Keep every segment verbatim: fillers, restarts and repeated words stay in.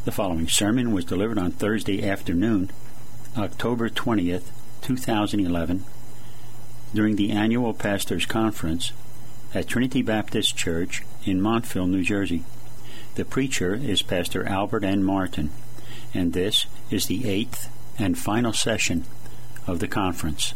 The following sermon was delivered on Thursday afternoon, October twentieth, two thousand eleven, during the annual Pastors' Conference at Trinity Baptist Church in Montville, New Jersey. The preacher is Pastor Albert N. Martin, and this is the eighth and final session of the conference.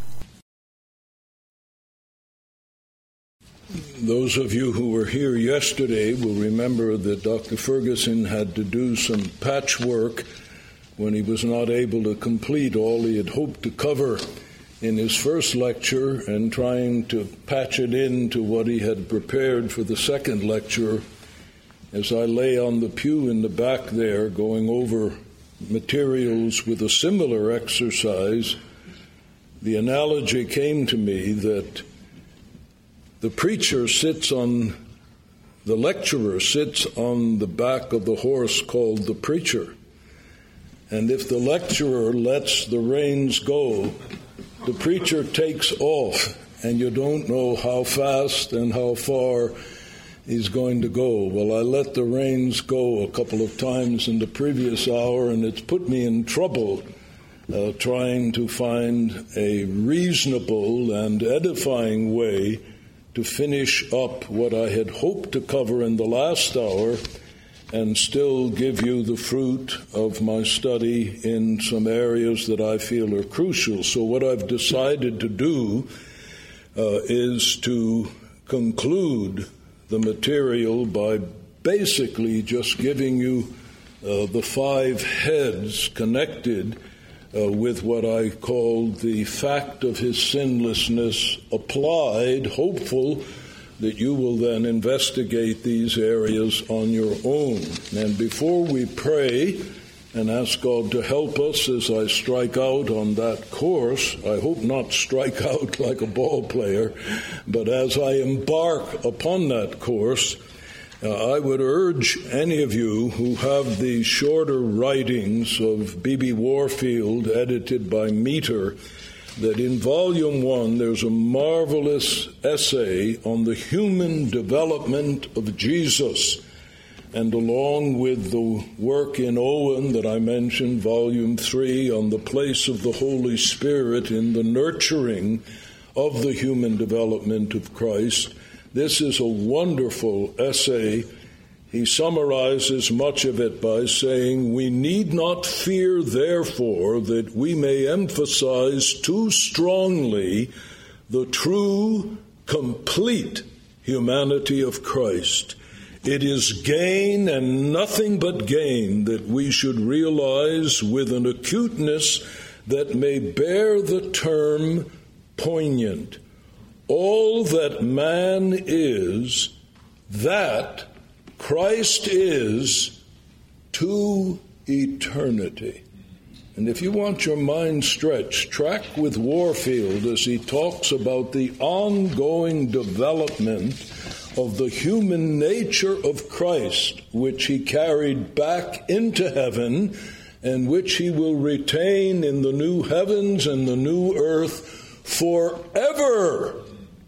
Those of you who were here yesterday will remember that Doctor Ferguson had to do some patchwork when he was not able to complete all he had hoped to cover in his first lecture and trying to patch it into what he had prepared for the second lecture. As I lay on the pew in the back there going over materials with a similar exercise, the analogy came to me that the preacher sits on, the lecturer sits on the back of the horse called the preacher. And if the lecturer lets the reins go, the preacher takes off, and you don't know how fast and how far he's going to go. Well, I let the reins go a couple of times in the previous hour, and it's put me in trouble uh, trying to find a reasonable and edifying way to finish up what I had hoped to cover in the last hour and still give you the fruit of my study in some areas that I feel are crucial. So what I've decided to do uh, is to conclude the material by basically just giving you uh, the five heads connected Uh, with what I called the fact of his sinlessness applied, hopeful that you will then investigate these areas on your own. And before we pray and ask God to help us as I strike out on that course, I hope not strike out like a ball player, but as I embark upon that course, Uh, I would urge any of you who have the shorter writings of B B Warfield, edited by Meter, that in Volume one there's a marvelous essay on the human development of Jesus. And along with the work in Owen that I mentioned, Volume three, on the place of the Holy Spirit in the nurturing of the human development of Christ, this is a wonderful essay. He summarizes much of it by saying, "We need not fear, therefore, that we may emphasize too strongly the true, complete humanity of Christ. It is gain and nothing but gain that we should realize with an acuteness that may bear the term poignant. All that man is, that Christ is to eternity." And if you want your mind stretched, track with Warfield as he talks about the ongoing development of the human nature of Christ, which he carried back into heaven and which he will retain in the new heavens and the new earth forever.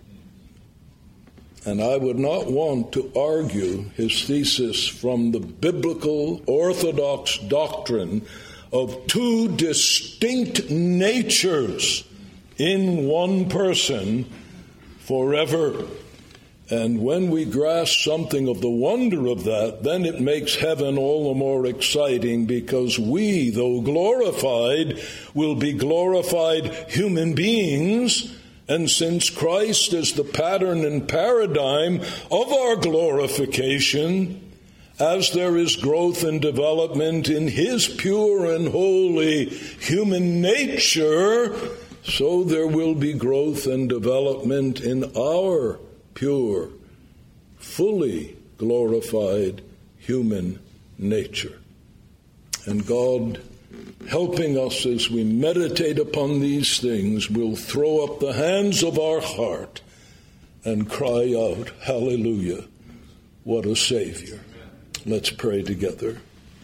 And I would not want to argue his thesis from the biblical orthodox doctrine of two distinct natures in one person forever. And when we grasp something of the wonder of that, then it makes heaven all the more exciting, because we, though glorified, will be glorified human beings. And since Christ is the pattern and paradigm of our glorification, as there is growth and development in his pure and holy human nature, so there will be growth and development in our pure, fully glorified human nature. And God, helping us as we meditate upon these things, will throw up the hands of our heart and cry out, "Hallelujah, what a Savior." Let's pray together.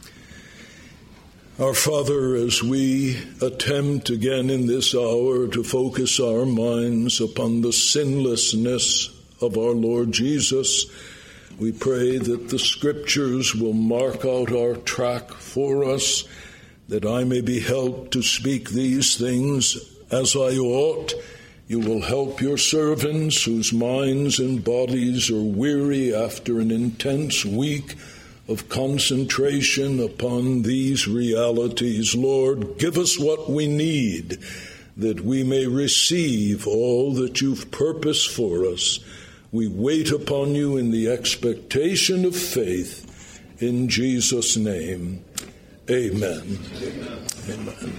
Our Father, as we attempt again in this hour to focus our minds upon the sinlessness of our Lord Jesus, We pray that the Scriptures will mark out our track for us, that I may be helped to speak these things as I ought. You will help your servants whose minds and bodies are weary after an intense week of concentration upon these realities. Lord, give us what we need, that we may receive all that you've purposed for us. We wait upon you in the expectation of faith. In Jesus' name, amen. Amen. Amen.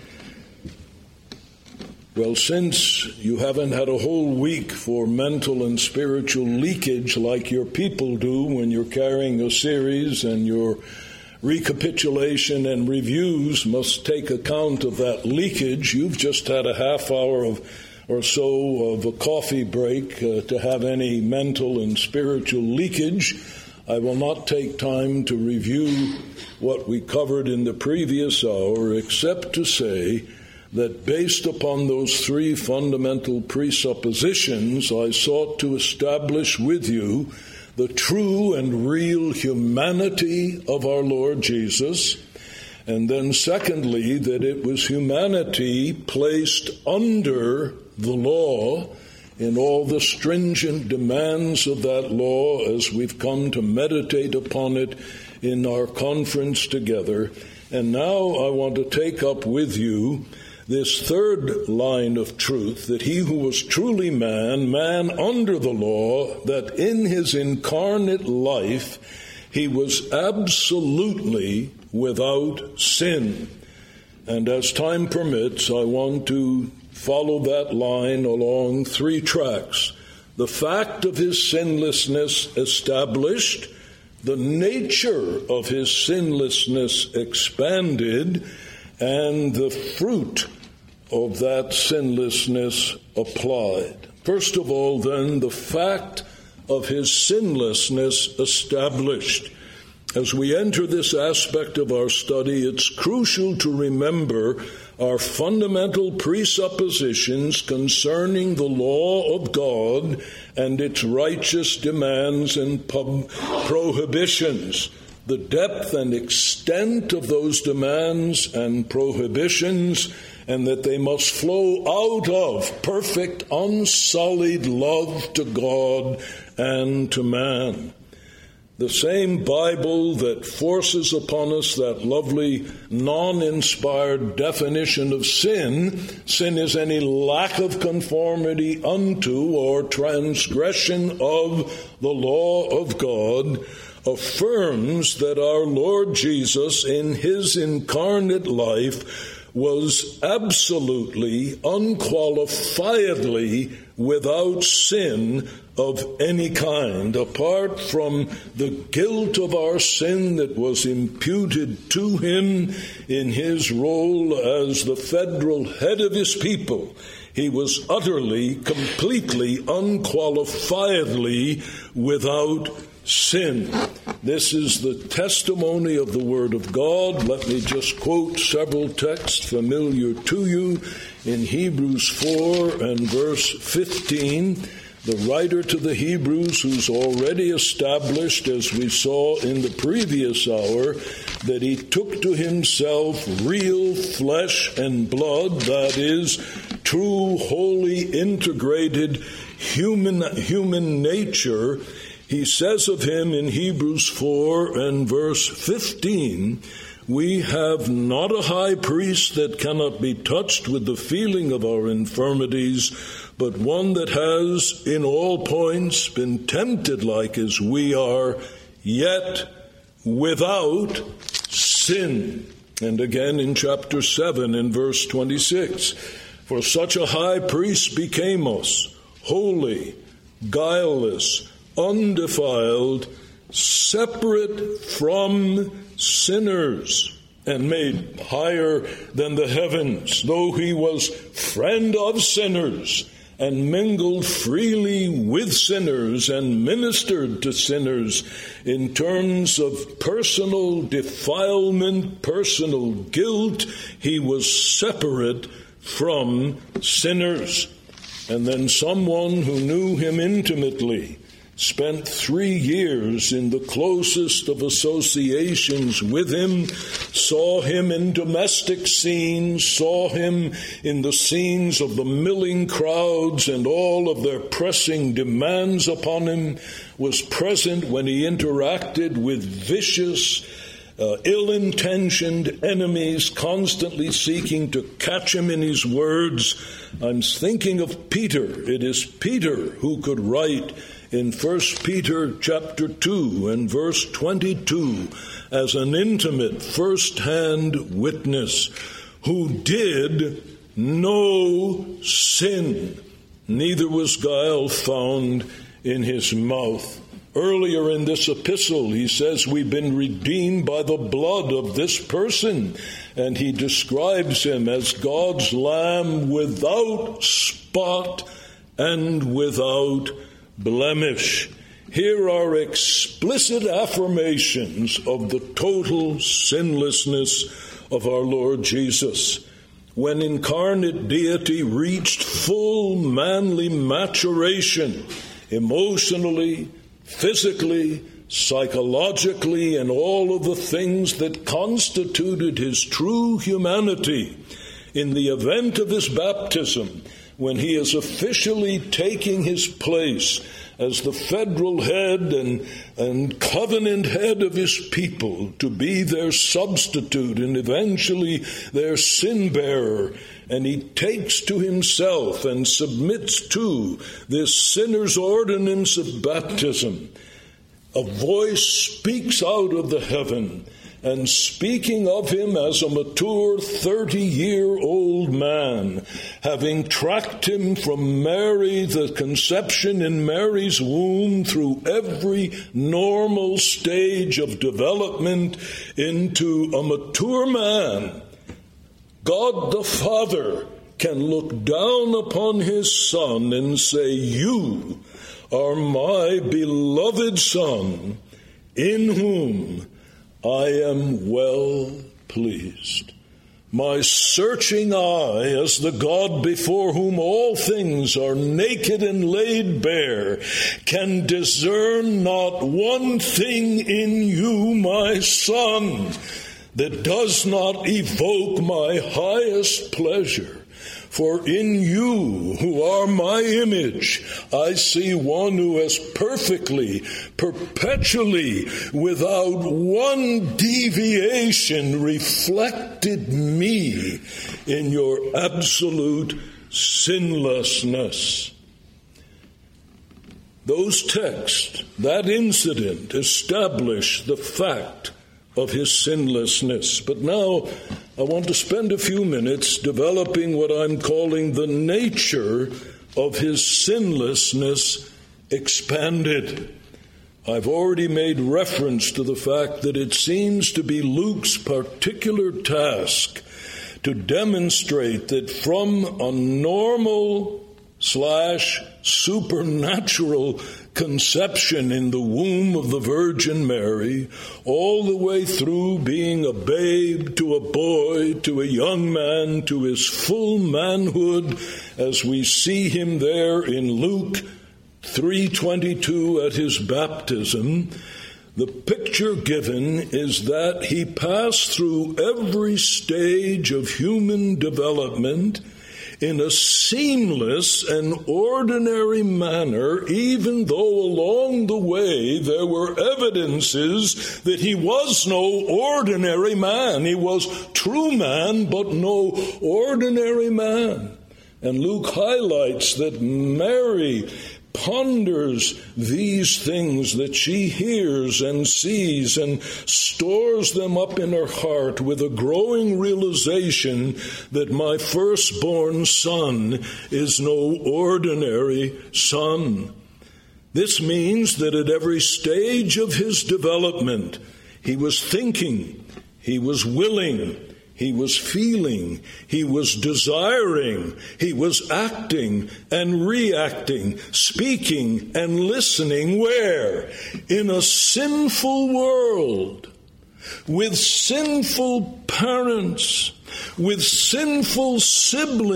Well, since you haven't had a whole week for mental and spiritual leakage like your people do when you're carrying a series, and your recapitulation and reviews must take account of that leakage, you've just had a half hour of or so of a coffee break uh, to have any mental and spiritual leakage. I will not take time to review what we covered in the previous hour, except to say that based upon those three fundamental presuppositions, I sought to establish with you the true and real humanity of our Lord Jesus, and then secondly, that it was humanity placed under the law in all the stringent demands of that law as we've come to meditate upon it in our conference together. And now I want to take up with you this third line of truth, that he who was truly man, man under the law, that in his incarnate life he was absolutely without sin. And as time permits, I want to follow that line along three tracks. The fact of his sinlessness established, the nature of his sinlessness expanded, and the fruit of that sinlessness applied. First of all, then, the fact of his sinlessness established. As we enter this aspect of our study, it's crucial to remember our fundamental presuppositions concerning the law of God and its righteous demands and pub- prohibitions. The depth and extent of those demands and prohibitions, and that they must flow out of perfect, unsullied love to God and to man. The same Bible that forces upon us that lovely non-inspired definition of sin, sin is any lack of conformity unto or transgression of the law of God, affirms that our Lord Jesus in his incarnate life was absolutely, unqualifiedly without sin of any kind, apart from the guilt of our sin that was imputed to him in his role as the federal head of his people. He was utterly, completely, unqualifiedly without sin. This is the testimony of the Word of God. Let me just quote several texts familiar to you. In Hebrews four and verse fifteen, the writer to the Hebrews, who's already established, as we saw in the previous hour, that he took to himself real flesh and blood, that is, true, wholly integrated human, human nature. He says of him in Hebrews four and verse fifteen, we have not a high priest that cannot be touched with the feeling of our infirmities, but one that has in all points been tempted like as we are, yet without sin. And again in chapter seven in verse twenty-six, for such a high priest became us, holy, guileless, undefiled, separate from sinners, and made higher than the heavens, though he was friend of sinners, and mingled freely with sinners, and ministered to sinners in terms of personal defilement, personal guilt. He was separate from sinners. And then someone who knew him intimately spent three years in the closest of associations with him, saw him in domestic scenes, saw him in the scenes of the milling crowds and all of their pressing demands upon him, was present when he interacted with vicious, uh, ill-intentioned enemies constantly seeking to catch him in his words. I'm thinking of Peter. It is Peter who could write in First Peter chapter two and verse twenty-two as an intimate first-hand witness, who did no sin, neither was guile found in his mouth. Earlier in this epistle, he says we've been redeemed by the blood of this person, and he describes him as God's Lamb without spot and without blemish. Here are explicit affirmations of the total sinlessness of our Lord Jesus. When incarnate deity reached full manly maturation, emotionally, physically, psychologically, and all of the things that constituted his true humanity, in the event of his baptism, when he is officially taking his place as the federal head and, and covenant head of his people, to be their substitute and eventually their sin bearer, and he takes to himself and submits to this sinner's ordinance of baptism, a voice speaks out of the heaven, and speaking of him as a mature thirty-year-old man, having tracked him from Mary, the conception in Mary's womb, through every normal stage of development into a mature man, God the Father can look down upon his Son and say, "You are my beloved Son, in whom I am well pleased." My searching eye, as the God before whom all things are naked and laid bare, can discern not one thing in you, my Son, that does not evoke my highest pleasure. For in you, who are my image, I see one who has perfectly, perpetually, without one deviation, reflected me in your absolute sinlessness. Those texts, that incident, establish the fact of his sinlessness. But now I want to spend a few minutes developing what I'm calling the nature of his sinlessness expanded. I've already made reference to the fact that it seems to be Luke's particular task to demonstrate that from a normal slash supernatural conception in the womb of the Virgin Mary, all the way through being a babe to a boy to a young man to his full manhood, as we see him there in Luke three twenty-two at his baptism, the picture given is that he passed through every stage of human development in a seamless and ordinary manner, even though along the way there were evidences that he was no ordinary man. He was true man, but no ordinary man. And Luke highlights that Mary ponders these things that she hears and sees and stores them up in her heart with a growing realization that my firstborn son is no ordinary son. This means that at every stage of his development, he was thinking, he was willing, he was feeling, he was desiring, he was acting and reacting, speaking and listening. Where? In a sinful world, with sinful parents, with sinful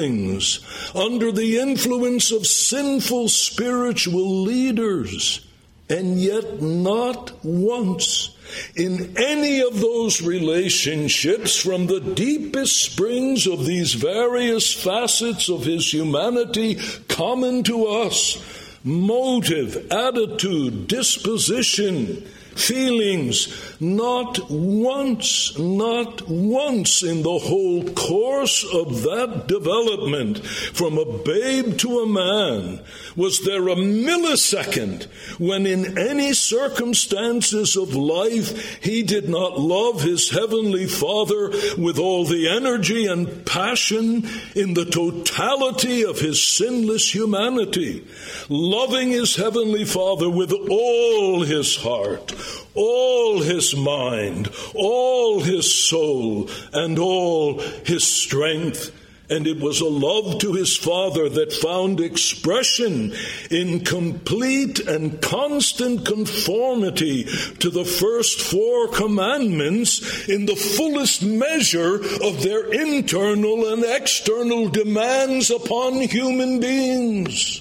siblings, under the influence of sinful spiritual leaders. And yet not once in any of those relationships, from the deepest springs of these various facets of his humanity common to us, motive, attitude, disposition, feelings, not once, not once in the whole course of that development, from a babe to a man, was there a millisecond when in any circumstances of life he did not love his heavenly Father with all the energy and passion in the totality of his sinless humanity, loving his heavenly Father with all his heart, all his mind, all his soul, and all his strength. And it was a love to his Father that found expression in complete and constant conformity to the first four commandments in the fullest measure of their internal and external demands upon human beings.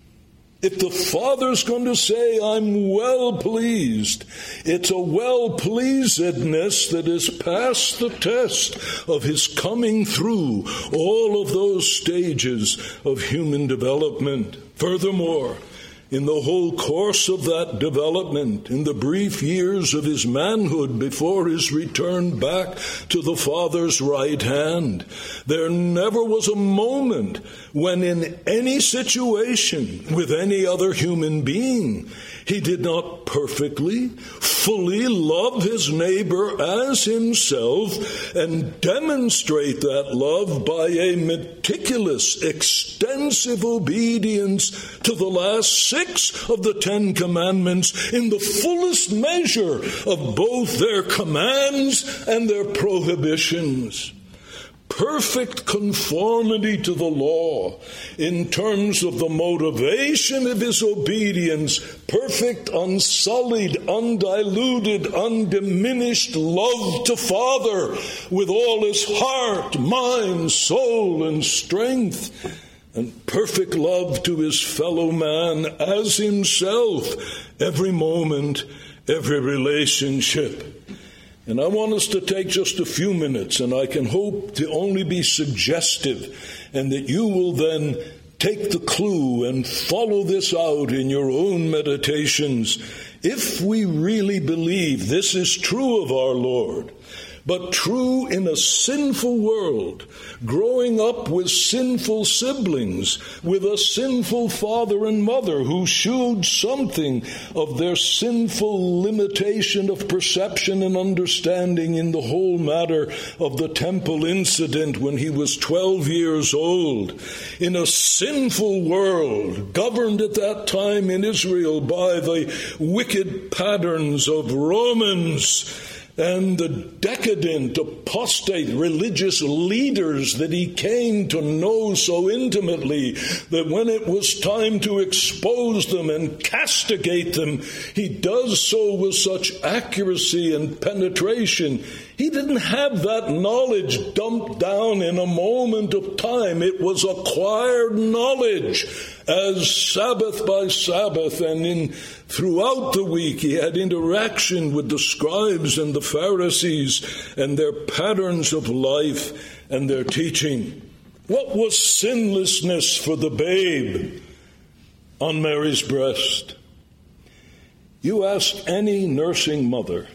If the Father's going to say, I'm well pleased, it's a well-pleasedness that has passed the test of his coming through all of those stages of human development. Furthermore, in the whole course of that development, in the brief years of his manhood before his return back to the Father's right hand, there never was a moment when in any situation with any other human being he did not perfectly, fully love his neighbor as himself and demonstrate that love by a meticulous, extensive obedience to the last six of the Ten Commandments in the fullest measure of both their commands and their prohibitions. Perfect conformity to the law in terms of the motivation of his obedience, perfect, unsullied, undiluted, undiminished love to Father with all his heart, mind, soul, and strength, and perfect love to his fellow man as himself, every moment, every relationship. And I want us to take just a few minutes, and I can hope to only be suggestive, and that you will then take the clue and follow this out in your own meditations. If we really believe this is true of our Lord, but true in a sinful world, growing up with sinful siblings, with a sinful father and mother who showed something of their sinful limitation of perception and understanding in the whole matter of the temple incident when he was twelve years old, in a sinful world, governed at that time in Israel by the wicked patterns of Romans, and the decadent, apostate religious leaders that he came to know so intimately that when it was time to expose them and castigate them, he does so with such accuracy and penetration. He didn't have that knowledge dumped down in a moment of time. It was acquired knowledge as Sabbath by Sabbath, and in throughout the week he had interaction with the scribes and the Pharisees and their patterns of life and their teaching. What was sinlessness for the babe on Mary's breast? You ask any nursing mother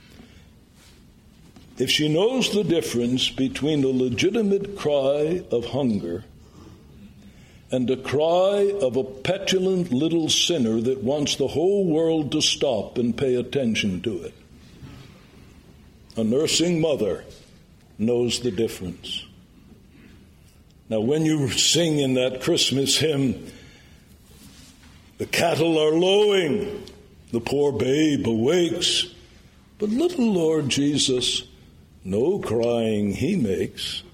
if she knows the difference between a legitimate cry of hunger and a cry of a petulant little sinner that wants the whole world to stop and pay attention to it. A nursing mother knows the difference. Now, when you sing in that Christmas hymn, the cattle are lowing, the poor babe awakes, but little Lord Jesus, no crying he makes.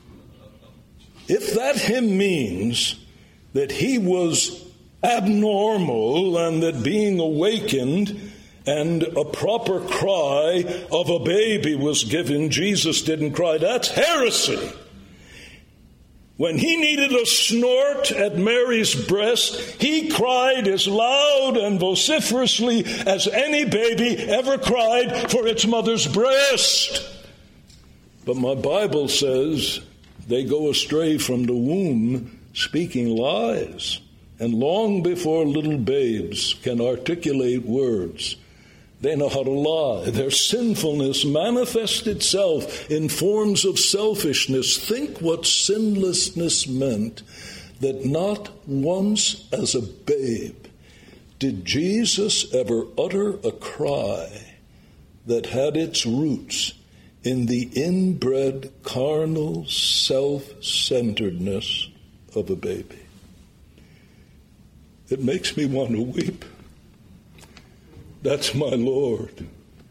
If that hymn means that he was abnormal and that being awakened and a proper cry of a baby was given, Jesus didn't cry, that's heresy. When he needed a snort at Mary's breast, he cried as loud and vociferously as any baby ever cried for its mother's breast. But my Bible says they go astray from the womb, speaking lies. And long before little babes can articulate words, they know how to lie. Their sinfulness manifests itself in forms of selfishness. Think what sinlessness meant, that not once as a babe did Jesus ever utter a cry that had its roots in the inbred carnal self-centeredness of a baby. It makes me want to weep. That's my Lord,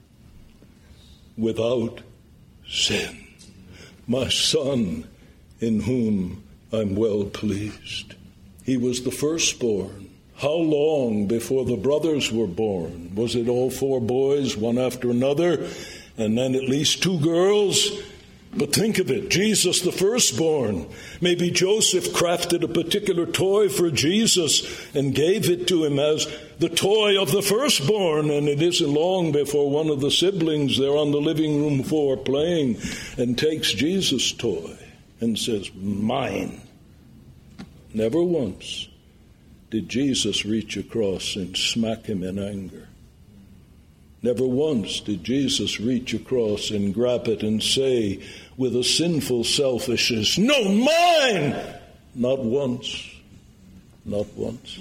without sin, my Son, in whom I'm well pleased. He was the firstborn. How long before the brothers were born? Was it all four boys, one after another, and then at least two girls? But think of it, Jesus the firstborn. Maybe Joseph crafted a particular toy for Jesus and gave it to him as the toy of the firstborn, and it isn't long before one of the siblings there on the living room floor playing and takes Jesus' toy and says, "Mine." Never once did Jesus reach across and smack him in anger. Never once did Jesus reach across and grab it and say with a sinful selfishness, "No, mine!" Not once. Not once.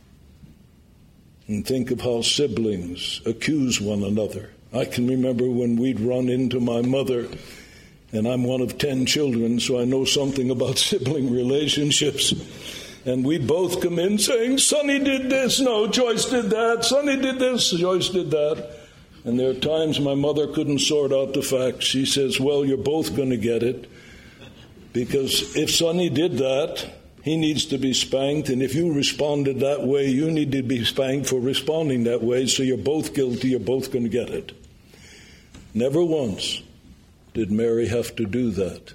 And think of how siblings accuse one another. I can remember when we'd run into my mother, and I'm one of ten children, so I know something about sibling relationships. And we'd both come in saying, "Sonny did this, no, Joyce did that, Sonny did this, Joyce did that." And there are times my mother couldn't sort out the facts. She says, "Well, you're both going to get it. Because if Sonny did that, he needs to be spanked. And if you responded that way, you need to be spanked for responding that way. So you're both guilty. You're both going to get it." Never once did Mary have to do that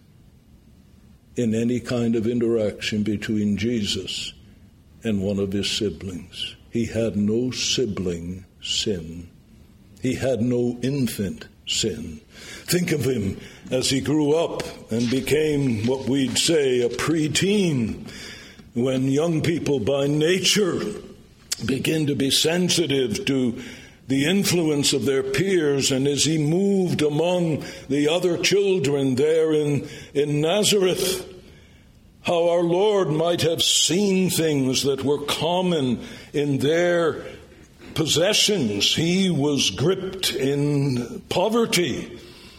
in any kind of interaction between Jesus and one of his siblings. He had no sibling sin. He had no infant sin. Think of him as he grew up and became what we'd say a preteen, when young people by nature begin to be sensitive to the influence of their peers, and as he moved among the other children there in, in Nazareth, how our Lord might have seen things that were common in their possessions. He was gripped in poverty,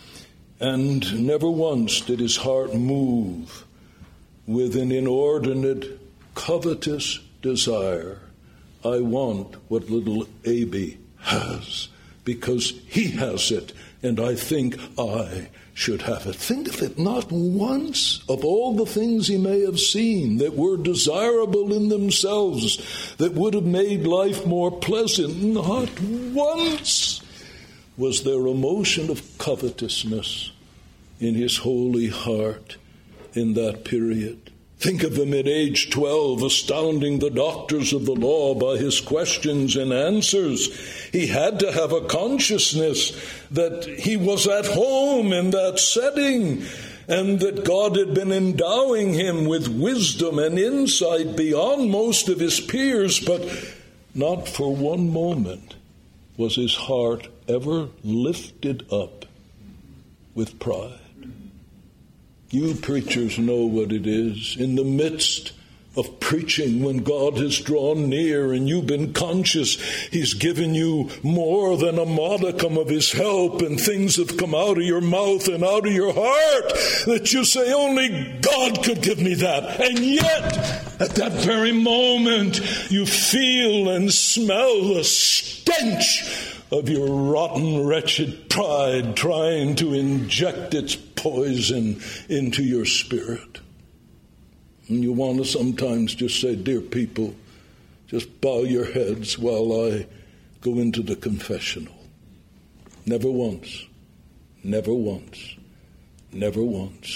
and never once did his heart move with an inordinate, covetous desire. I want what little Abby has because he has it, and I think I should have it. Think of it, not once of all the things he may have seen that were desirable in themselves, that would have made life more pleasant, not once was there a motion of covetousness in his holy heart in that period. Think of him at age twelve, astounding the doctors of the law by his questions and answers. He had to have a consciousness that he was at home in that setting, and that God had been endowing him with wisdom and insight beyond most of his peers, but not for one moment was his heart ever lifted up with pride. You preachers know what it is. In the midst of preaching, when God has drawn near and you've been conscious he's given you more than a modicum of his help, and things have come out of your mouth and out of your heart that you say, only God could give me that. And yet, at that very moment, you feel and smell the stench of your rotten, wretched pride trying to inject its poison into your spirit. And you want to sometimes just say, dear people, just bow your heads while I go into the confessional. Never once, never once, never once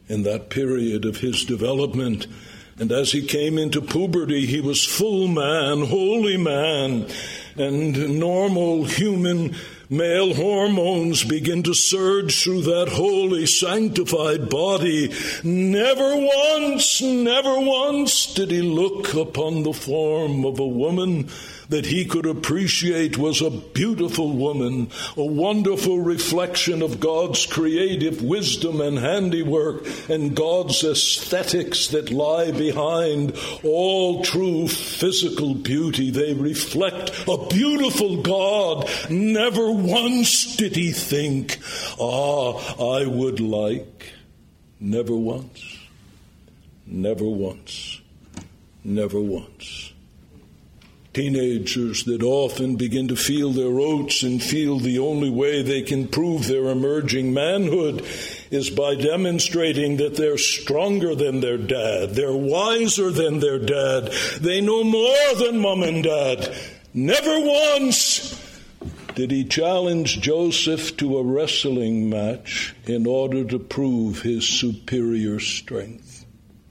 in that period of his development. And as he came into puberty, he was full man, holy man, and normal human male hormones begin to surge through that holy, sanctified body. Never once, never once did he look upon the form of a woman that he could appreciate was a beautiful woman, a wonderful reflection of God's creative wisdom and handiwork and God's aesthetics that lie behind all true physical beauty. They reflect a beautiful God. Never once did he think, ah, I would like. Never once. Never once. Never once. Teenagers that often begin to feel their oats and feel the only way they can prove their emerging manhood is by demonstrating that they're stronger than their dad, they're wiser than their dad, they know more than mom and dad. Never once did he challenge Joseph to a wrestling match in order to prove his superior strength.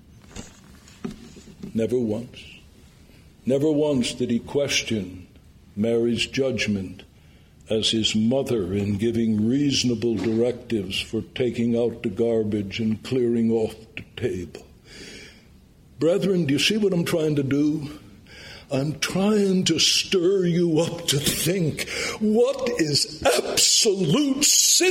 Never once. Never once did he question Mary's judgment as his mother in giving reasonable directives for taking out the garbage and clearing off the table. Brethren, do you see what I'm trying to do? I'm trying to stir you up to think, what is absolute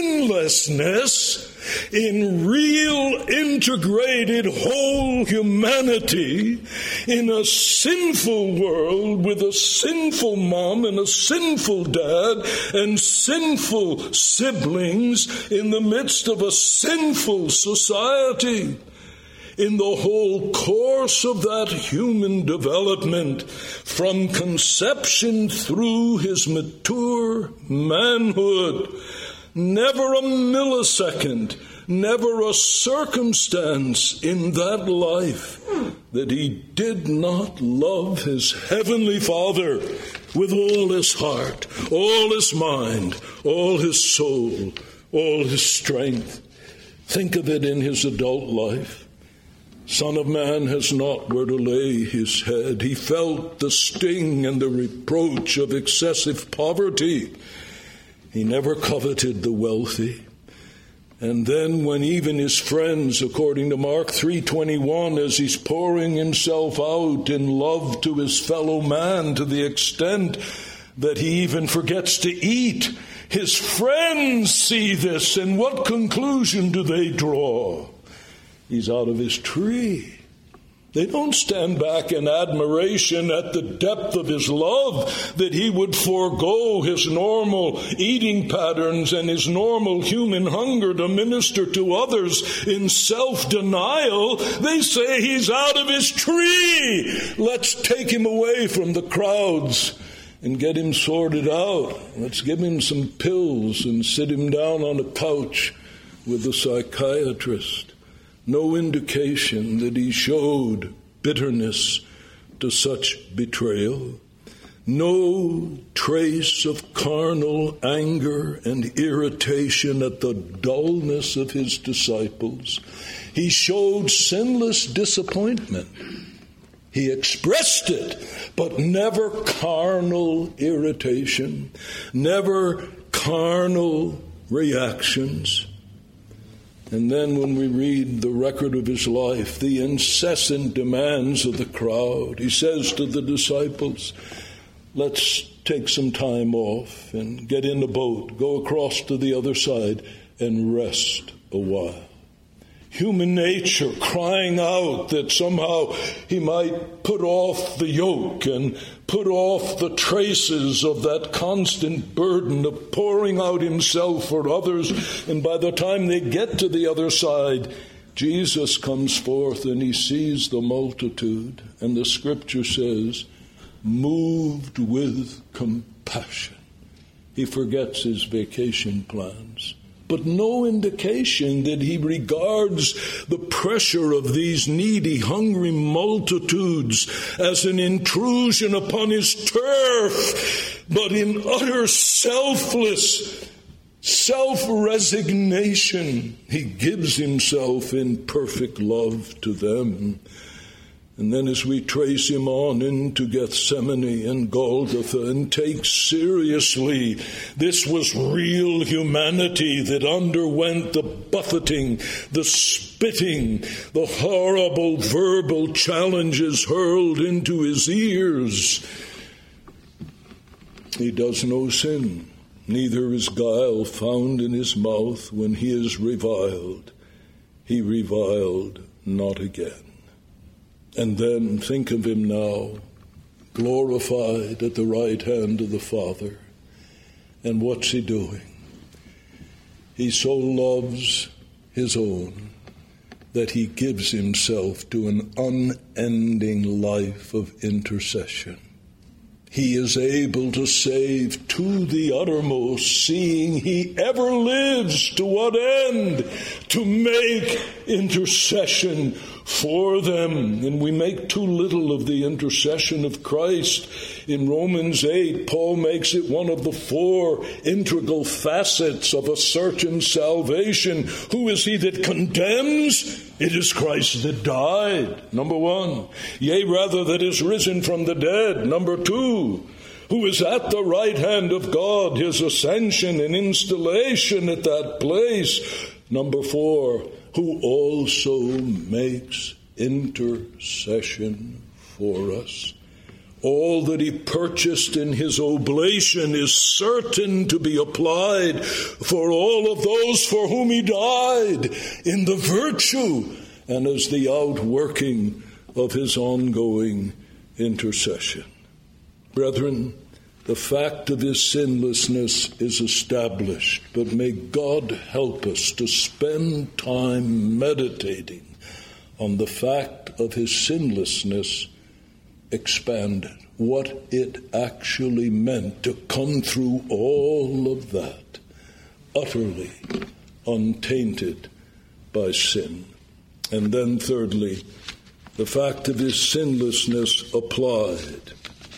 sinlessness in real integrated whole humanity in a sinful world with a sinful mom and a sinful dad and sinful siblings in the midst of a sinful society? In the whole course of that human development, from conception through his mature manhood, never a millisecond, never a circumstance in that life that he did not love his heavenly Father with all his heart, all his mind, all his soul, all his strength. Think of it in his adult life. Son of Man has not where to lay his head. He felt the sting and the reproach of excessive poverty. He never coveted the wealthy. And then when even his friends, according to Mark three twenty-one, as he's pouring himself out in love to his fellow man to the extent that he even forgets to eat, his friends see this, and what conclusion do they draw? He's out of his tree. They don't stand back in admiration at the depth of his love that he would forego his normal eating patterns and his normal human hunger to minister to others in self-denial. They say he's out of his tree. Let's take him away from the crowds and get him sorted out. Let's give him some pills and sit him down on a couch with a psychiatrist. No indication that he showed bitterness to such betrayal. No trace of carnal anger and irritation at the dullness of his disciples. He showed sinless disappointment. He expressed it, but never carnal irritation, never carnal reactions. And then when we read the record of his life, the incessant demands of the crowd, he says to the disciples, let's take some time off and get in the boat, go across to the other side and rest a while. Human nature crying out that somehow he might put off the yoke and put off the traces of that constant burden of pouring out himself for others. And by the time they get to the other side, Jesus comes forth and he sees the multitude. And the scripture says, moved with compassion. He forgets his vacation plans. But no indication that he regards the pressure of these needy, hungry multitudes as an intrusion upon his turf, but in utter selfless self-resignation. He gives himself in perfect love to them. And then as we trace him on into Gethsemane and Golgotha and take seriously, this was real humanity that underwent the buffeting, the spitting, the horrible verbal challenges hurled into his ears. He does no sin, neither is guile found in his mouth. When he is reviled, he reviled not again. And then think of him now, glorified at the right hand of the Father. And what's he doing? He so loves his own that he gives himself to an unending life of intercession. He is able to save to the uttermost, seeing he ever lives. To what end? To make intercession for them. And we make too little of the intercession of Christ. In Romans eight, Paul makes it one of the four integral facets of a certain salvation. Who is he that condemns? It is Christ that died, number one. Yea, rather, that is risen from the dead, number two. Who is at the right hand of God, his ascension and installation at that place. Number four, who also makes intercession for us. All that he purchased in his oblation is certain to be applied for all of those for whom he died in the virtue and as the outworking of his ongoing intercession. Brethren, the fact of his sinlessness is established, but may God help us to spend time meditating on the fact of his sinlessness expanded, what it actually meant to come through all of that, utterly untainted by sin. And then thirdly, the fact of his sinlessness applied.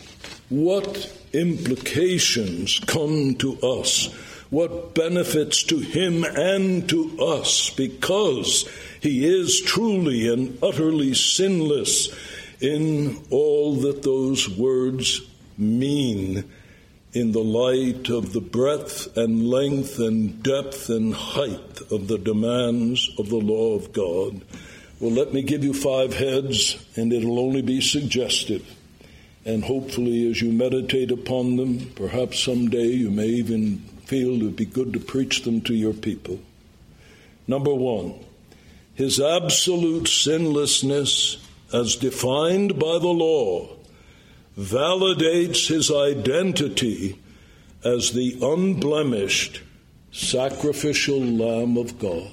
What implications come to us? What benefits to him and to us, because he is truly and utterly sinless in all that those words mean in the light of the breadth and length and depth and height of the demands of the law of God. Well, let me give you five heads, and it'll only be suggestive. And hopefully as you meditate upon them, perhaps someday you may even feel it would be good to preach them to your people. Number one, his absolute sinlessness as defined by the law validates his identity as the unblemished sacrificial Lamb of God.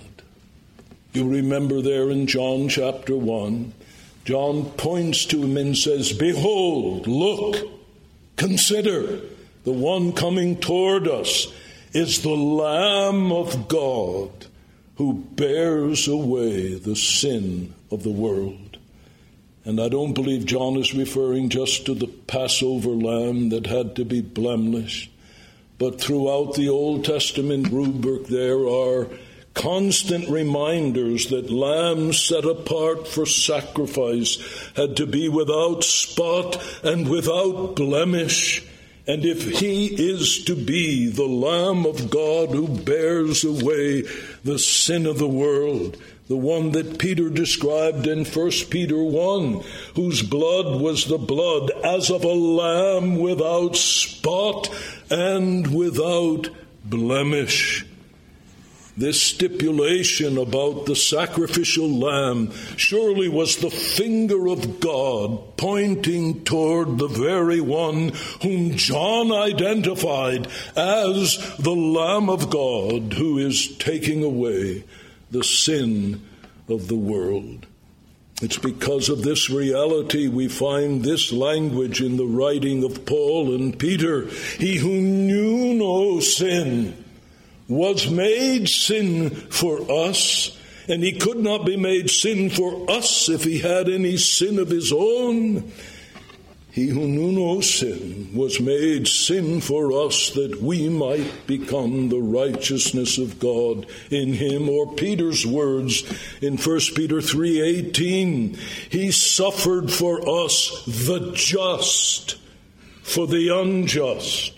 You remember there in John chapter one, John points to him and says, "Behold, look, consider, the one coming toward us is the Lamb of God who bears away the sin of the world." And I don't believe John is referring just to the Passover lamb that had to be blemished, but throughout the Old Testament rubric there are constant reminders that lambs set apart for sacrifice had to be without spot and without blemish. And if he is to be the Lamb of God who bears away the sin of the world, the one that Peter described in First Peter one, whose blood was the blood as of a lamb without spot and without blemish. This stipulation about the sacrificial lamb surely was the finger of God pointing toward the very one whom John identified as the Lamb of God who is taking away the sin of the world. It's because of this reality we find this language in the writing of Paul and Peter. He who knew no sin was made sin for us, and he could not be made sin for us if he had any sin of his own. He who knew no sin was made sin for us that we might become the righteousness of God in him. Or Peter's words in First Peter three eighteen, he suffered for us the just for the unjust.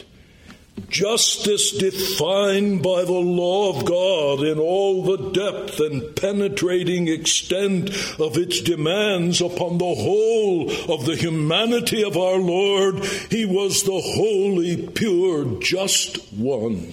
Justice defined by the law of God in all the depth and penetrating extent of its demands upon the whole of the humanity of our Lord. He was the holy, pure, just one.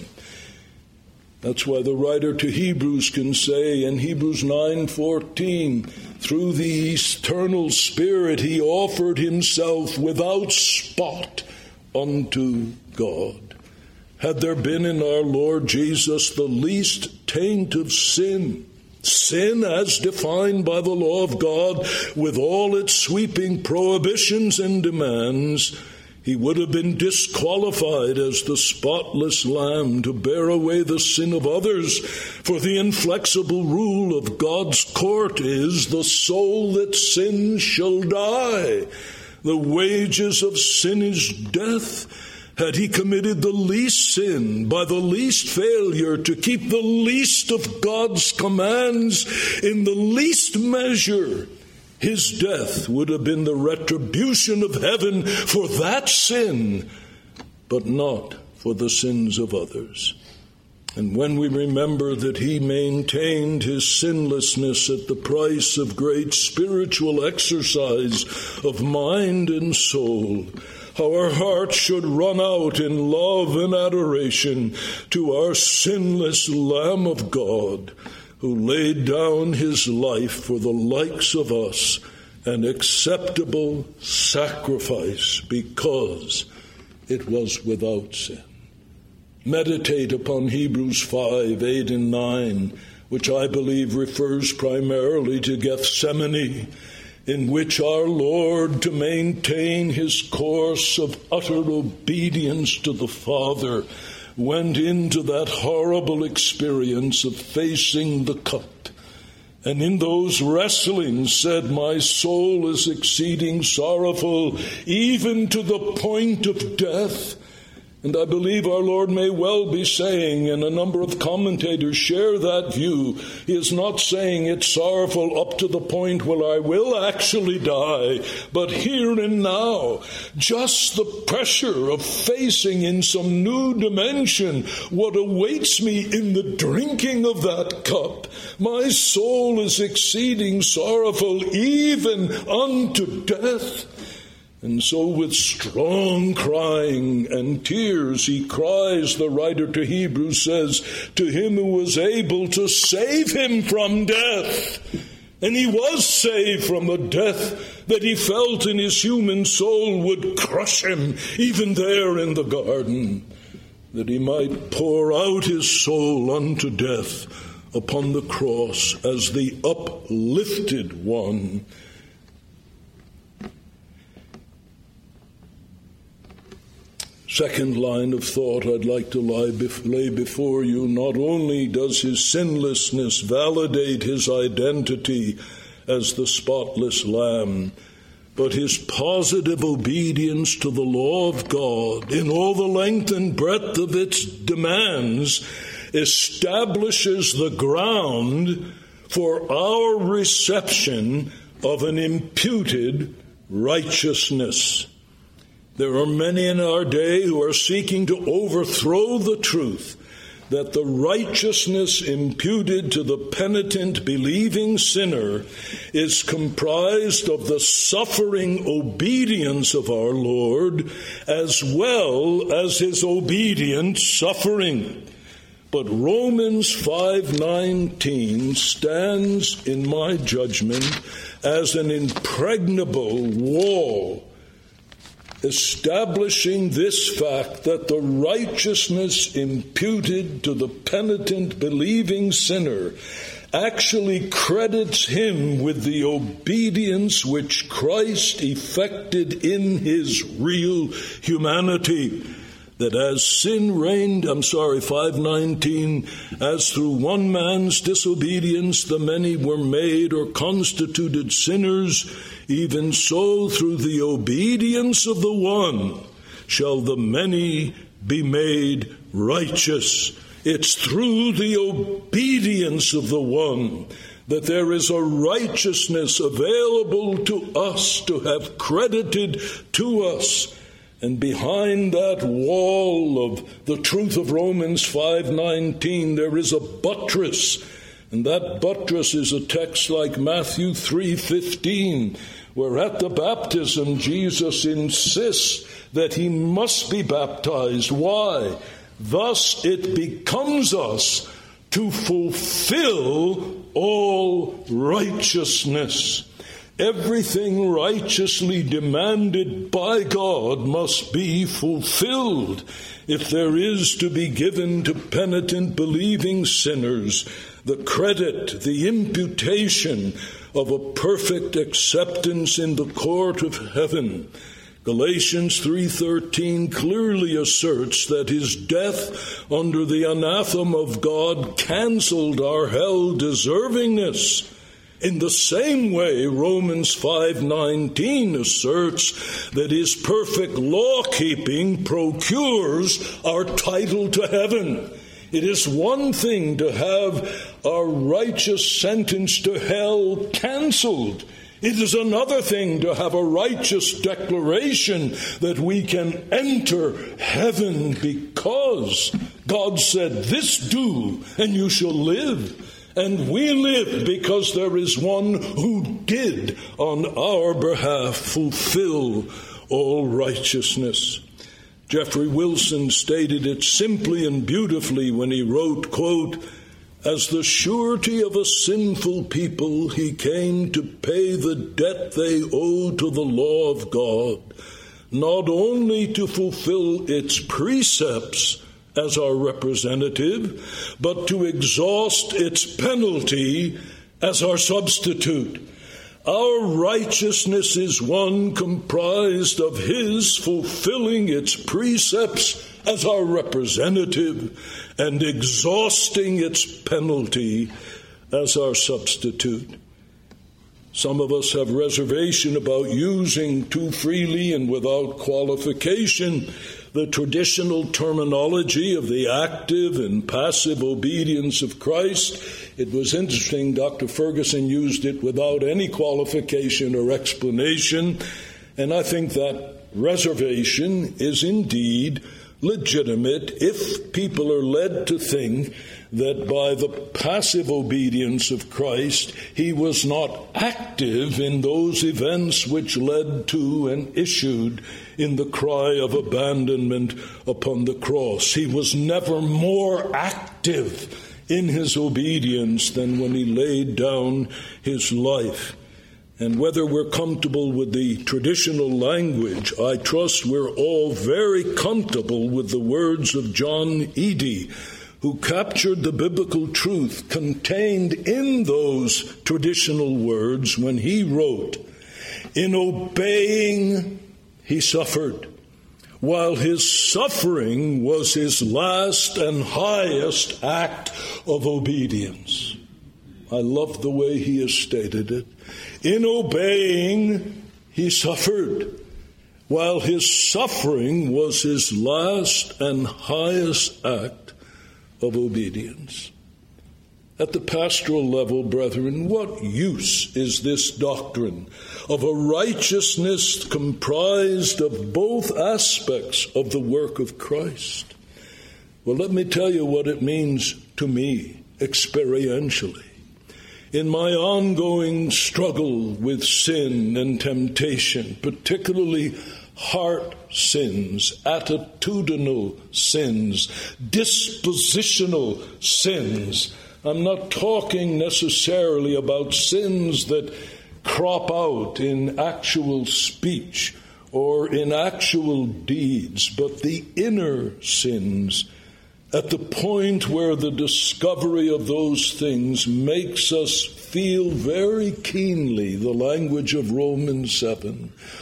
That's why the writer to Hebrews can say in Hebrews nine fourteen, through the eternal Spirit he offered himself without spot unto God. Had there been in our Lord Jesus the least taint of sin, sin as defined by the law of God with all its sweeping prohibitions and demands, he would have been disqualified as the spotless lamb to bear away the sin of others. For the inflexible rule of God's court is, the soul that sins shall die. The wages of sin is death. Had he committed the least sin by the least failure to keep the least of God's commands in the least measure, his death would have been the retribution of heaven for that sin, but not for the sins of others. And when we remember that he maintained his sinlessness at the price of great spiritual exercise of mind and soul, our hearts should run out in love and adoration to our sinless Lamb of God, who laid down his life for the likes of us, an acceptable sacrifice, because it was without sin. Meditate upon Hebrews five, eight, and nine, which I believe refers primarily to Gethsemane, in which our Lord, to maintain his course of utter obedience to the Father, went into that horrible experience of facing the cup. And in those wrestlings said, my soul is exceeding sorrowful, even to the point of death. And I believe our Lord may well be saying, and a number of commentators share that view, he is not saying it's sorrowful up to the point where I will actually die, but here and now, just the pressure of facing in some new dimension what awaits me in the drinking of that cup. My soul is exceeding sorrowful, even unto death. And so with strong crying and tears he cries, the writer to Hebrews says, to him who was able to save him from death. And he was saved from the death that he felt in his human soul would crush him, even there in the garden, that he might pour out his soul unto death upon the cross as the uplifted one. Second line of thought I'd like to lay before you. Not only does his sinlessness validate his identity as the spotless Lamb, but his positive obedience to the law of God in all the length and breadth of its demands establishes the ground for our reception of an imputed righteousness. There are many in our day who are seeking to overthrow the truth that the righteousness imputed to the penitent, believing sinner is comprised of the suffering obedience of our Lord as well as his obedient suffering. But Romans five nineteen stands, in my judgment, as an impregnable wall, establishing this fact that the righteousness imputed to the penitent believing sinner actually credits him with the obedience which Christ effected in his real humanity. that as sin reigned, I'm sorry, five nineteen, as through one man's disobedience the many were made or constituted sinners, even so through the obedience of the one shall the many be made righteous. It's through the obedience of the one that there is a righteousness available to us, to have credited to us. And behind that wall of the truth of Romans five nineteen, there is a buttress. And that buttress is a text like Matthew three fifteen, where at the baptism Jesus insists that he must be baptized. Why? Thus it becomes us to fulfill all righteousness. Everything righteously demanded by God must be fulfilled if there is to be given to penitent believing sinners the credit, the imputation of a perfect acceptance in the court of heaven. Galatians three thirteen clearly asserts that his death under the anathema of God canceled our hell deservingness. In the same way, Romans five nineteen asserts that his perfect law-keeping procures our title to heaven. It is one thing to have our righteous sentence to hell canceled. It is another thing to have a righteous declaration that we can enter heaven because God said, "This do, and you shall live." And we live because there is one who did on our behalf fulfill all righteousness. Jeffrey Wilson stated it simply and beautifully when he wrote, quote, "As the surety of a sinful people, he came to pay the debt they owe to the law of God, not only to fulfill its precepts as our representative, but to exhaust its penalty as our substitute. Our righteousness is one comprised of his fulfilling its precepts as our representative and exhausting its penalty as our substitute." Some of us have reservation about using too freely and without qualification the traditional terminology of the active and passive obedience of Christ. It was interesting, Doctor Ferguson used it without any qualification or explanation, and I think that reservation is indeed legitimate if people are led to think that by the passive obedience of Christ, he was not active in those events which led to and issued in the cry of abandonment upon the cross. He was never more active in his obedience than when he laid down his life. And whether we're comfortable with the traditional language, I trust we're all very comfortable with the words of John Eadie, who captured the biblical truth contained in those traditional words when he wrote, "In obeying, he suffered, while his suffering was his last and highest act of obedience." I love the way he has stated it. In obeying, he suffered, while his suffering was his last and highest act of obedience. At the pastoral level, brethren, what use is this doctrine of a righteousness comprised of both aspects of the work of Christ? Well, let me tell you what it means to me experientially. In my ongoing struggle with sin and temptation, particularly heart sins, attitudinal sins, dispositional sins. I'm not talking necessarily about sins that crop out in actual speech or in actual deeds, but the inner sins, at the point where the discovery of those things makes us feel very keenly the language of Romans seven.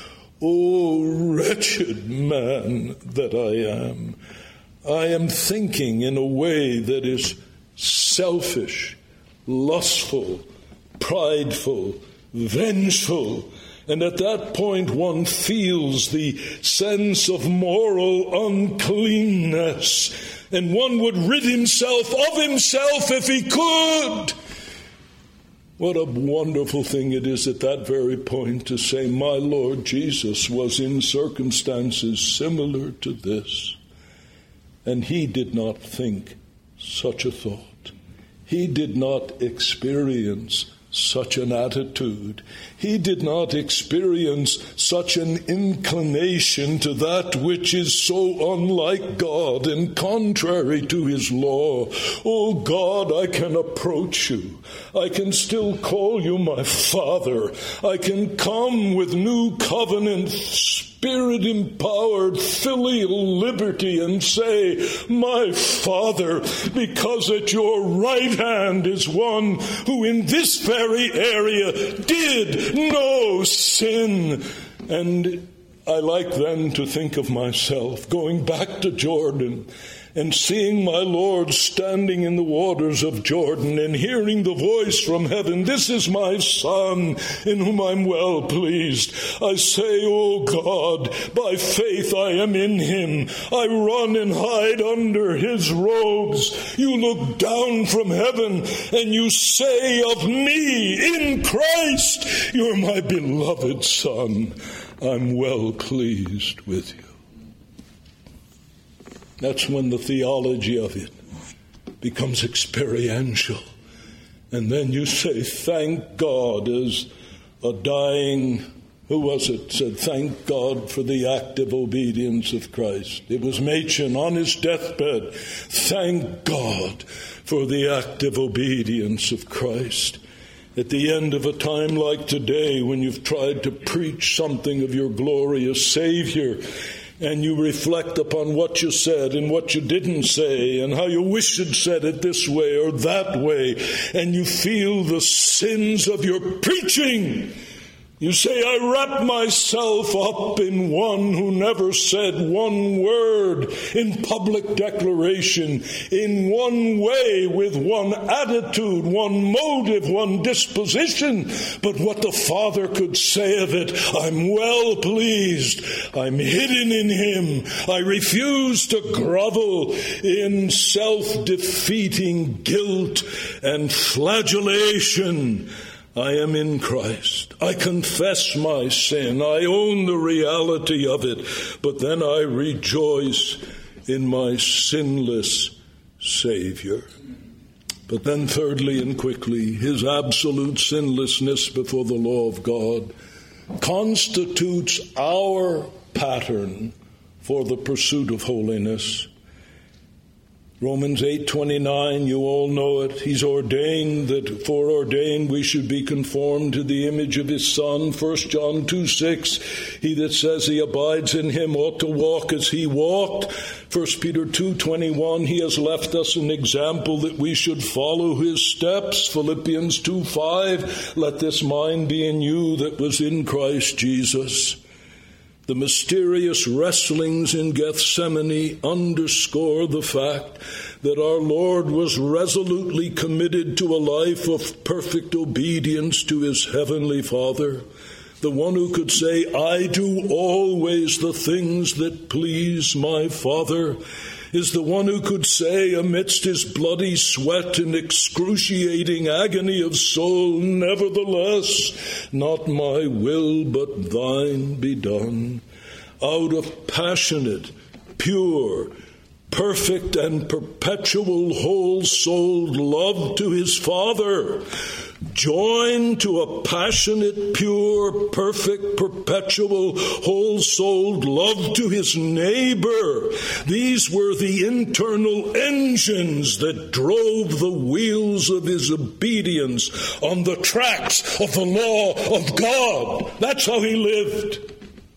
O wretched man that I am, I am thinking in a way that is selfish, lustful, prideful, vengeful. And at that point one feels the sense of moral uncleanness, and one would rid himself of himself if he could. What a wonderful thing it is at that very point to say, my Lord Jesus was in circumstances similar to this, and he did not think such a thought. He did not experience such an attitude. He did not experience such an inclination to that which is so unlike God and contrary to his law. Oh God, I can approach you. I can still call you my Father. I can come with new covenant Spirit-empowered filial liberty and say, my Father, because at your right hand is one who in this very area did no sin. And I like then to think of myself going back to Jordan and seeing my Lord standing in the waters of Jordan and hearing the voice from heaven, this is my Son in whom I'm well pleased. I say, oh God, by faith I am in him. I run and hide under his robes. You look down from heaven and you say of me in Christ, you're my beloved Son. I'm well pleased with you. That's when the theology of it becomes experiential. And then you say, thank God, as a dying, who was it, said, thank God for the active obedience of Christ. It was Machen on his deathbed. Thank God for the active obedience of Christ. At the end of a time like today, when you've tried to preach something of your glorious Savior, and you reflect upon what you said and what you didn't say and how you wish you'd said it this way or that way, and you feel the sins of your preaching, you say, I wrap myself up in one who never said one word in public declaration, in one way, with one attitude, one motive, one disposition. But what the Father could say of it, I'm well pleased. I'm hidden in him. I refuse to grovel in self-defeating guilt and flagellation. I am in Christ. I confess my sin. I own the reality of it. But then I rejoice in my sinless Savior. But then thirdly and quickly, his absolute sinlessness before the law of God constitutes our pattern for the pursuit of holiness. Romans eight twenty-nine, you all know it. He's ordained that foreordained we should be conformed to the image of his Son. First John two six, he that says he abides in him ought to walk as he walked. First Peter two twenty-one, he has left us an example that we should follow his steps. Philippians two five, let this mind be in you that was in Christ Jesus. The mysterious wrestlings in Gethsemane underscore the fact that our Lord was resolutely committed to a life of perfect obedience to his heavenly Father, the one who could say, I do always the things that please my Father, is the one who could say amidst his bloody sweat and excruciating agony of soul, nevertheless, not my will but thine be done. Out of passionate, pure, perfect and perpetual whole-souled love to his Father, joined to a passionate, pure, perfect, perpetual, whole-souled love to his neighbor. These were the internal engines that drove the wheels of his obedience on the tracks of the law of God. That's how he lived.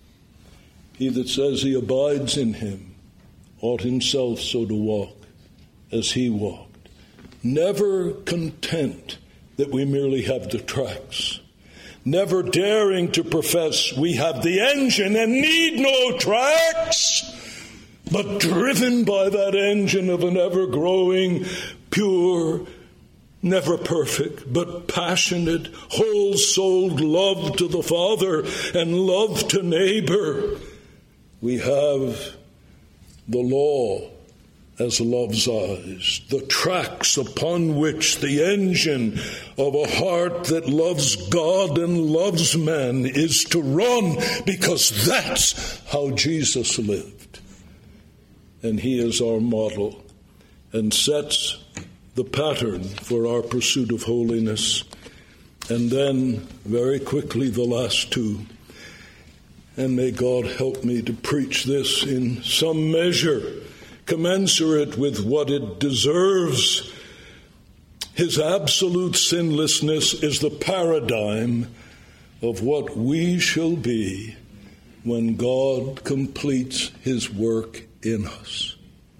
He that says he abides in him ought himself so to walk as he walked. Never content that we merely have the tracks. never daring to profess we have the engine and need no tracks, but driven by that engine of an ever-growing, pure, never perfect, but passionate, whole-souled love to the Father and love to neighbor. We have the law as love's eyes, the tracks upon which the engine of a heart that loves God and loves man is to run, because that's how Jesus lived. And he is our model and sets the pattern for our pursuit of holiness. And then, very quickly, the last two. And may God help me to preach this in some measure, commensurate with what it deserves. His absolute sinlessness is the paradigm of what we shall be when God completes his work in us.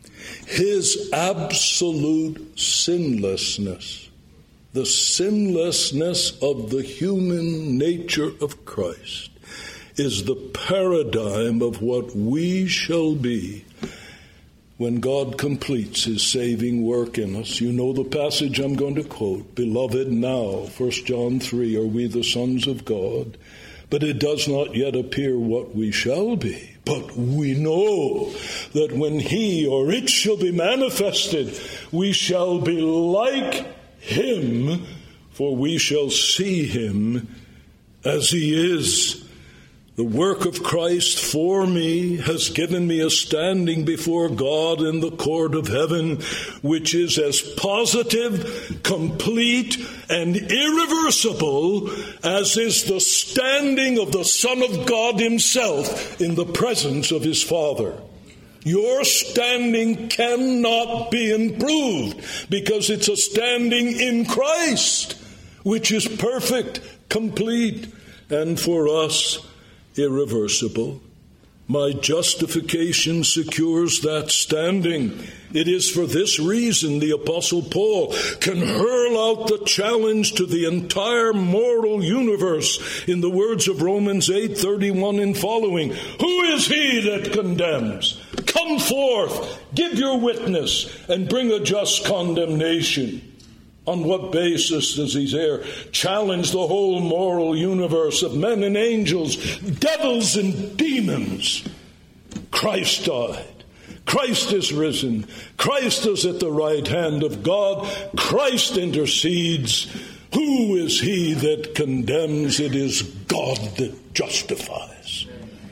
His absolute sinlessness, the sinlessness of the human nature of Christ, is the paradigm of what we shall be when God completes his saving work in us. You know the passage I'm going to quote. Beloved, now, First John three, are we the sons of God? But it does not yet appear what we shall be. But we know that when he or it shall be manifested, we shall be like him, for we shall see him as he is. The work of Christ for me has given me a standing before God in the court of heaven, which is as positive, complete, and irreversible as is the standing of the Son of God himself in the presence of his Father. Your standing cannot be improved because it's a standing in Christ, which is perfect, complete, and for us, irreversible. My justification secures that standing. It is for this reason the Apostle Paul can hurl out the challenge to the entire moral universe in the words of Romans eight thirty-one and following. Who is he that condemns? Come forth, give your witness, and bring a just condemnation. On what basis does he there challenge the whole moral universe of men and angels, devils and demons? Christ died. Christ is risen. Christ is at the right hand of God. Christ intercedes. Who is he that condemns? It is God that justifies.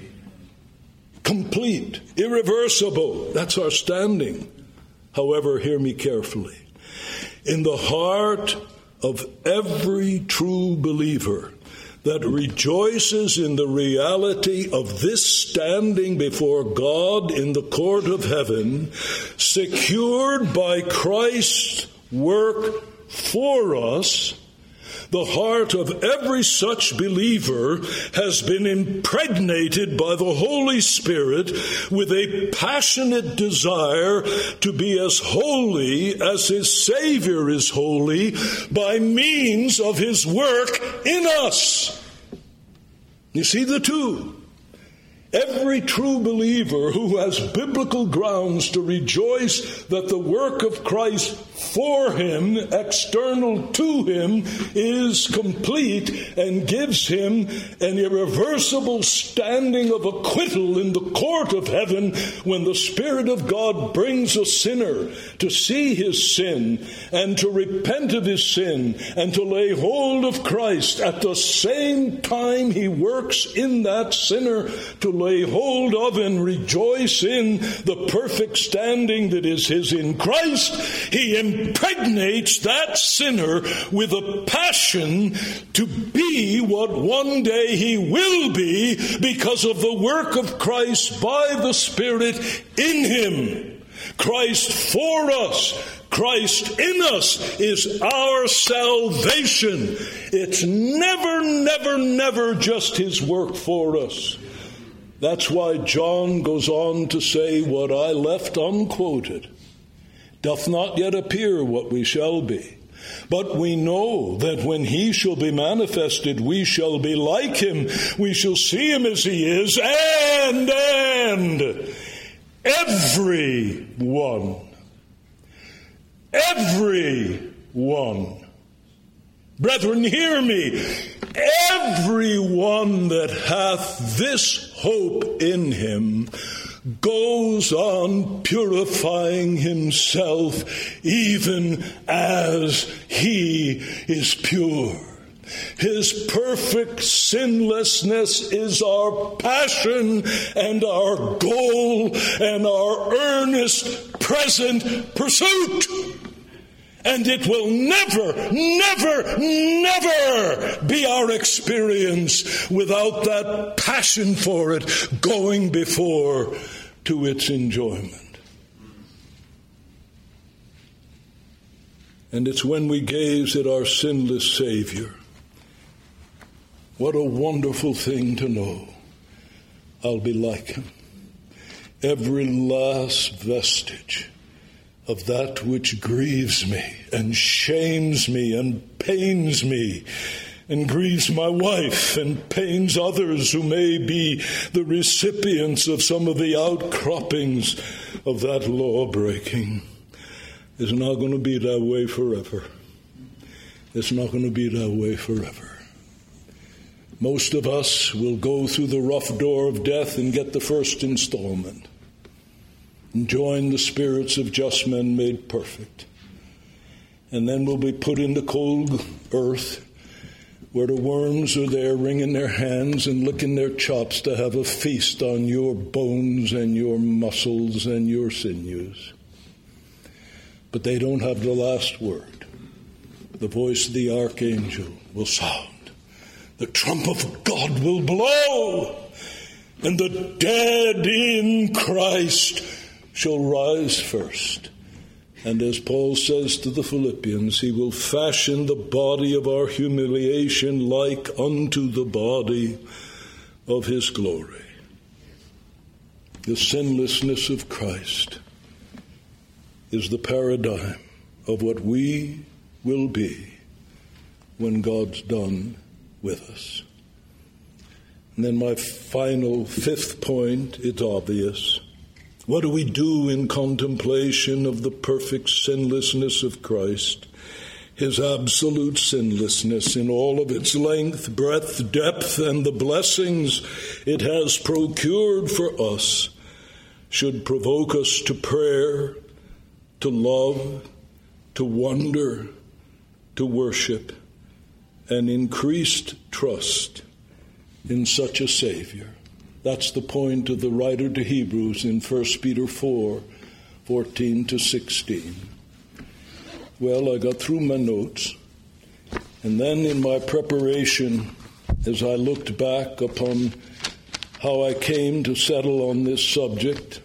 Complete, irreversible. That's our standing. However, hear me carefully. In the heart of every true believer that rejoices in the reality of this standing before God in the court of heaven, secured by Christ's work for us, the heart of every such believer has been impregnated by the Holy Spirit with a passionate desire to be as holy as his Savior is holy by means of his work in us. You see the two. Every true believer who has biblical grounds to rejoice that the work of Christ for him, external to him, is complete and gives him an irreversible standing of acquittal in the court of heaven when the Spirit of God brings a sinner to see his sin and to repent of his sin and to lay hold of Christ. At the same time he works in that sinner to lay hold of and rejoice in the perfect standing that is his in Christ. He impregnates that sinner with a passion to be what one day he will be because of the work of Christ by the Spirit in him. Christ for us, Christ in us is our salvation. It's never, never, never just his work for us. That's why John goes on to say what I left unquoted. Doth not yet appear what we shall be. But we know that when he shall be manifested, we shall be like him. We shall see him as he is, and, and, every one, every one. Brethren, hear me. Every one that hath this hope in him goes on purifying himself even as he is pure. His perfect sinlessness is our passion and our goal and our earnest present pursuit. And it will never, never, never be our experience without that passion for it going before to its enjoyment. And it's when we gaze at our sinless Savior. What a wonderful thing to know. I'll be like him. Every last vestige of that which grieves me and shames me and pains me and grieves my wife and pains others who may be the recipients of some of the outcroppings of that law-breaking is not going to be that way forever. It's not going to be that way forever. Most of us will go through the rough door of death and get the first installment. And join the spirits of just men made perfect. And then we'll be put into cold earth where the worms are there wringing their hands and licking their chops to have a feast on your bones and your muscles and your sinews. But they don't have the last word. The voice of the archangel will sound. The trump of God will blow. And the dead in Christ shall rise first. And as Paul says to the Philippians, he will fashion the body of our humiliation like unto the body of his glory. The sinlessness of Christ is the paradigm of what we will be when God's done with us. And then my final fifth point, it's obvious. What do we do in contemplation of the perfect sinlessness of Christ? His absolute sinlessness in all of its length, breadth, depth, and the blessings it has procured for us should provoke us to prayer, to love, to wonder, to worship, and increased trust in such a Savior. That's the point of the writer to Hebrews in First Peter four, fourteen to sixteen. Well, I got through my notes, and then in my preparation, as I looked back upon how I came to settle on this subject,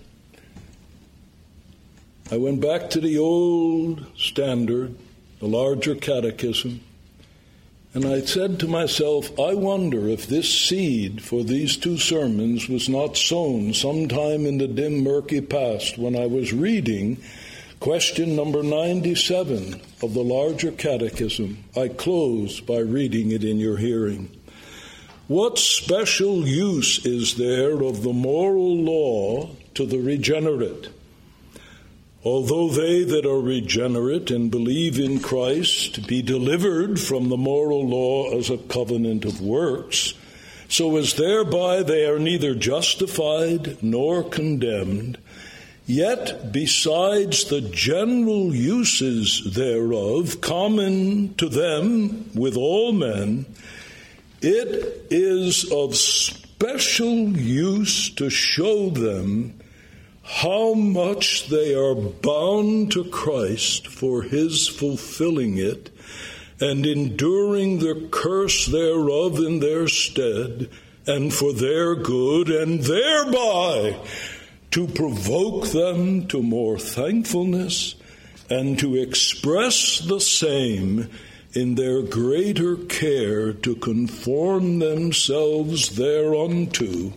I went back to the old standard, the larger catechism, and I said to myself, I wonder if this seed for these two sermons was not sown sometime in the dim, murky past when I was reading question number ninety-seven of the larger catechism. I close by reading it in your hearing. What special use is there of the moral law to the regenerate? Although they that are regenerate and believe in Christ be delivered from the moral law as a covenant of works, so as thereby they are neither justified nor condemned, yet besides the general uses thereof common to them with all men, it is of special use to show them how much they are bound to Christ for his fulfilling it, and enduring the curse thereof in their stead, and for their good, and thereby to provoke them to more thankfulness, and to express the same in their greater care to conform themselves thereunto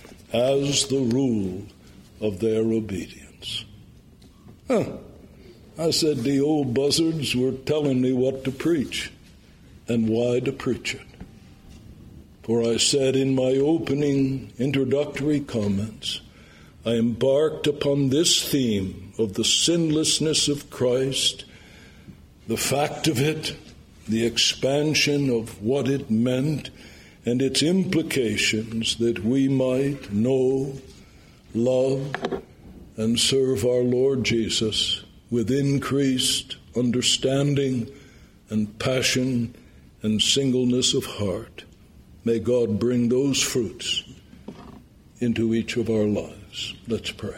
as the rule of their obedience. Huh. I said the old buzzards were telling me what to preach and why to preach it. For I said in my opening introductory comments, I embarked upon this theme of the sinlessness of Christ, the fact of it, the expansion of what it meant, and its implications that we might know, love, and serve our Lord Jesus with increased understanding and passion and singleness of heart. May God bring those fruits into each of our lives. Let's pray.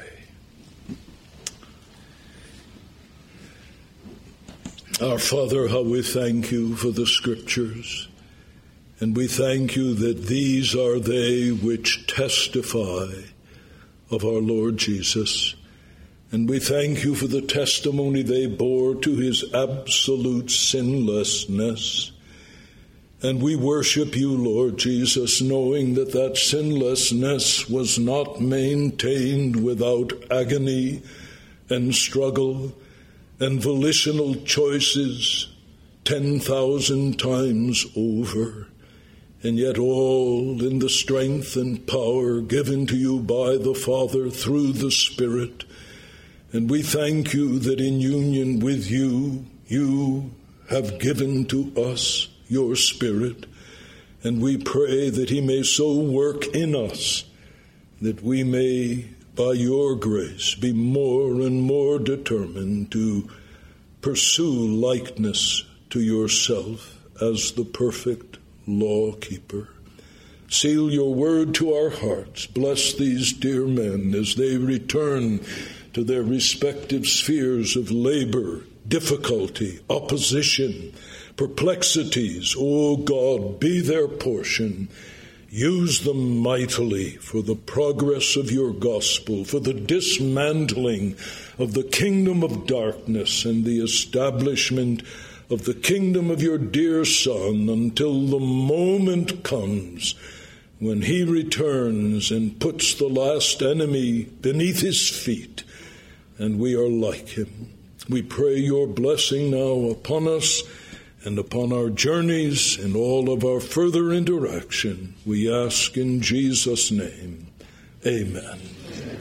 Our Father, how we thank you for the Scriptures, and we thank you that these are they which testify of our Lord Jesus. And we thank you for the testimony they bore to his absolute sinlessness. And we worship you, Lord Jesus, knowing that that sinlessness was not maintained without agony and struggle and volitional choices ten thousand times over, and yet all in the strength and power given to you by the Father through the Spirit. And we thank you that in union with you, you have given to us your Spirit, and we pray that he may so work in us that we may, by your grace, be more and more determined to pursue likeness to yourself as the perfect law-keeper. Seal your word to our hearts. Bless these dear men as they return to their respective spheres of labor, difficulty, opposition, perplexities. O God, be their portion. Use them mightily for the progress of your gospel, for the dismantling of the kingdom of darkness and the establishment of the kingdom of your dear Son, until the moment comes when he returns and puts the last enemy beneath his feet, and we are like him. We pray your blessing now upon us and upon our journeys and all of our further interaction. We ask in Jesus' name. Amen.